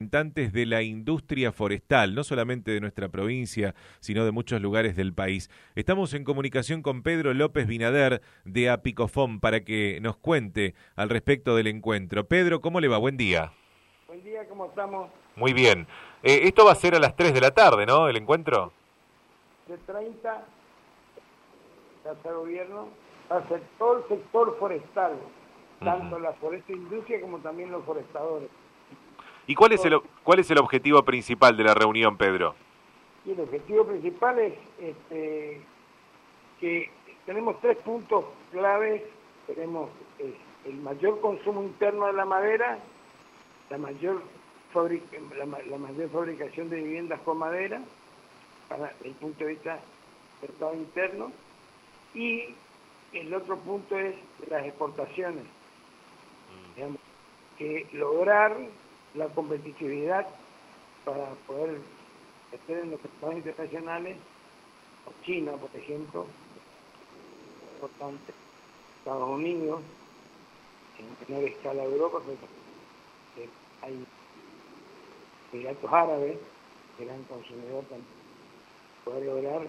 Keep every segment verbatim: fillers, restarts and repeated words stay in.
representantes de la industria forestal, no solamente de nuestra provincia, sino de muchos lugares del país. Estamos en comunicación con Pedro López Binader de Apicofom para que nos cuente al respecto del encuentro. Pedro, ¿cómo le va? Buen día. Buen día, ¿cómo estamos? Muy bien. Eh, esto va a ser a las tres de la tarde, ¿no? El encuentro. De treinta, Casa de Gobierno, al sector, sector forestal, uh-huh. Tanto la foresta industria como también los forestadores. ¿Y cuál es el cuál es el objetivo principal de la reunión, Pedro? Y el objetivo principal es este, que tenemos tres puntos claves. Tenemos eh, el mayor consumo interno de la madera, la mayor, fabric la, la mayor fabricación de viviendas con madera, para el punto de vista del mercado interno, y el otro punto es las exportaciones. Mm. Digamos, que lograr la competitividad para poder estar en los mercados internacionales, o China, por ejemplo, importante, Estados Unidos, en menor escala de Europa, pero eh, hay Emiratos Árabes, gran consumidor también, poder lograr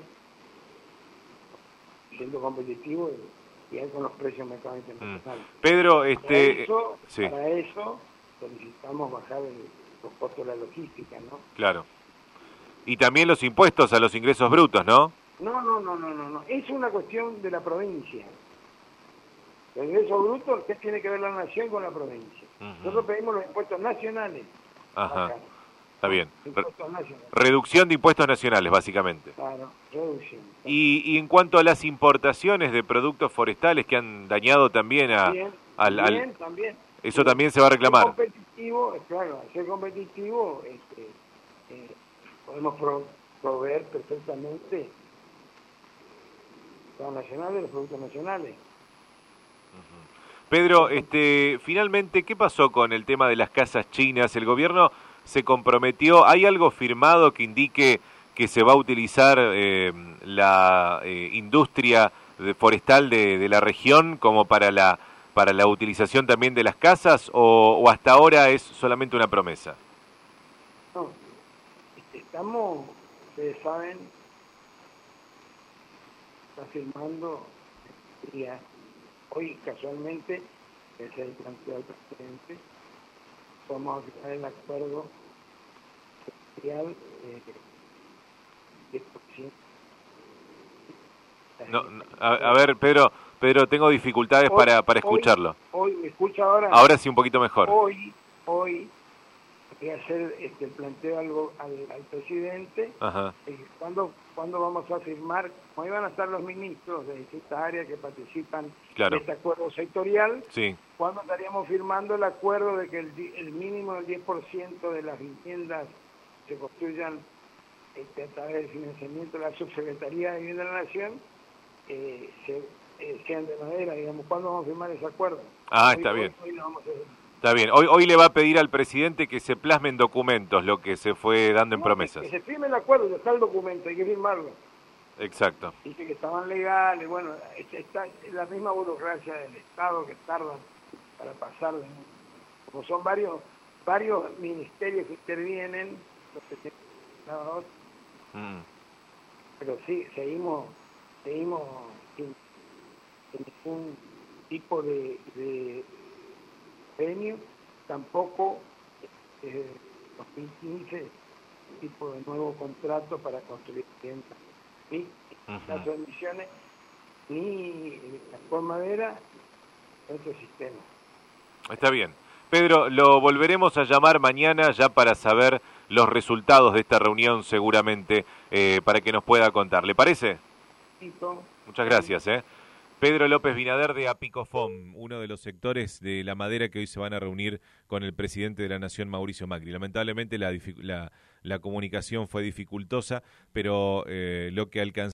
siendo competitivo y ir con los precios del mercado internacional. Mm. Pedro, este... Para eso, sí. para eso solicitamos bajar el, los costos de la logística, ¿no? Claro. Y también los impuestos a los ingresos brutos, ¿no? No, no, no, no, no, no. Es una cuestión de la provincia. El ingreso bruto, ¿qué tiene que ver la nación con la provincia? Uh-huh. Nosotros pedimos los impuestos nacionales. Ajá. Acá. Está bien. Impuestos nacionales. Reducción de impuestos nacionales, básicamente. Claro, reducción. Y, y en cuanto a las importaciones de productos forestales que han dañado también a... Bien, al, también, al... también. Eso también se va a reclamar. Ser competitivo, claro, al ser competitivo, este, eh, podemos pro, proveer perfectamente los nacionales, los productos nacionales. Uh-huh. Pedro, este, finalmente, ¿qué pasó con el tema de las casas chinas? El gobierno se comprometió, ¿hay algo firmado que indique que se va a utilizar eh, la eh, industria de, forestal de, de la región como para la para la utilización también de las casas o, o hasta ahora es solamente una promesa? No, estamos, ustedes saben, está firmando ya, hoy casualmente es el planteo del presidente, vamos a firmar el acuerdo social eh, diez por ciento. No, no, a, a ver, Pedro, Pedro, tengo dificultades hoy, para, para escucharlo. Hoy, ¿me escucha ahora? Ahora sí, un poquito mejor. Hoy, hoy, voy a hacer este, el planteo algo al, al presidente. Ajá. Eh, ¿cuándo, ¿Cuándo vamos a firmar? Como iban a estar los ministros de distintas áreas que participan claro. de este acuerdo sectorial, sí. ¿cuándo estaríamos firmando el acuerdo de que el, el mínimo del diez por ciento de las viviendas se construyan este, a través del financiamiento de la Subsecretaría de Vivienda de la Nación, eh, se, eh, sean de madera, digamos? ¿Cuándo vamos a firmar ese acuerdo? Ah, hoy, está hoy, bien. Hoy lo vamos a hacer. Está bien. Hoy, hoy le va a pedir al presidente que se plasmen documentos, lo que se fue dando en no, promesas. Que, que se firme el acuerdo, ya está el documento, hay que firmarlo. Exacto. Dice que estaban legales, bueno, está la misma burocracia del Estado que tardan para pasar, como son varios varios ministerios que intervienen, los que tienen mm. pero sí, seguimos seguimos sin, sin ningún tipo de, de premio, tampoco eh, dos mil quince tipo de nuevo contrato para construir viviendas, ni uh-huh. las emisiones, ni con madera, otro sistema. Está bien. Pedro, lo volveremos a llamar mañana ya para saber los resultados de esta reunión seguramente, eh, para que nos pueda contar. ¿Le parece? Sí, Tom. Muchas gracias, ¿eh? Pedro López Binader de Apicofom, uno de los sectores de la madera que hoy se van a reunir con el presidente de la Nación, Mauricio Macri. Lamentablemente la, la, la comunicación fue dificultosa, pero eh, lo que alcanzó